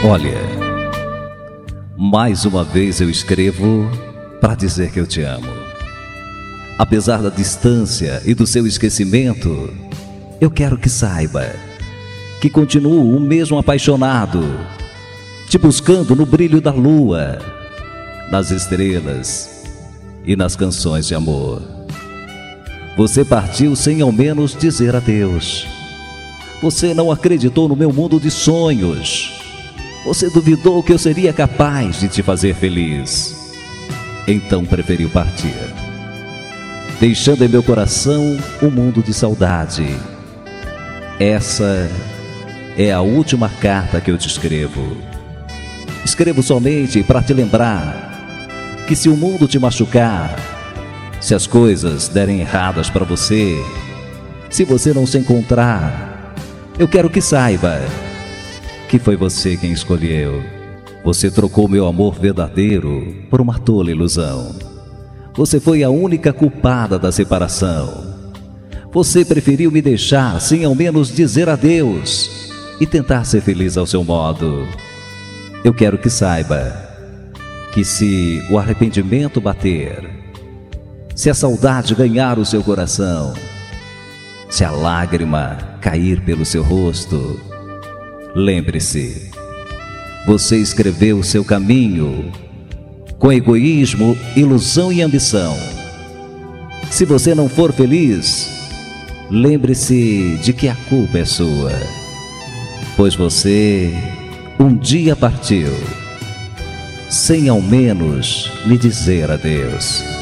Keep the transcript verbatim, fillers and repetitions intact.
Olha, mais uma vez eu escrevo para dizer que eu te amo. Apesar da distância e do seu esquecimento, eu quero que saiba que continuo o mesmo apaixonado, te buscando no brilho da lua, nas estrelas e nas canções de amor. Você partiu sem ao menos dizer adeus. Você não acreditou no meu mundo de sonhos. Você duvidou que eu seria capaz de te fazer feliz. Então preferiu partir, deixando em meu coração um mundo de saudade. Essa é a última carta que eu te escrevo. Escrevo somente para te lembrar que se o mundo te machucar, se as coisas derem erradas para você, se você não se encontrar, eu quero que saiba que foi você quem escolheu. Você trocou meu amor verdadeiro por uma tola ilusão. Você foi a única culpada da separação. Você preferiu me deixar sem ao menos dizer adeus e tentar ser feliz ao seu modo. Eu quero que saiba que se o arrependimento bater, se a saudade ganhar o seu coração, se a lágrima cair pelo seu rosto, lembre-se, você escreveu o seu caminho com egoísmo, ilusão e ambição. Se você não for feliz, lembre-se de que a culpa é sua, pois você um dia partiu sem ao menos me dizer adeus.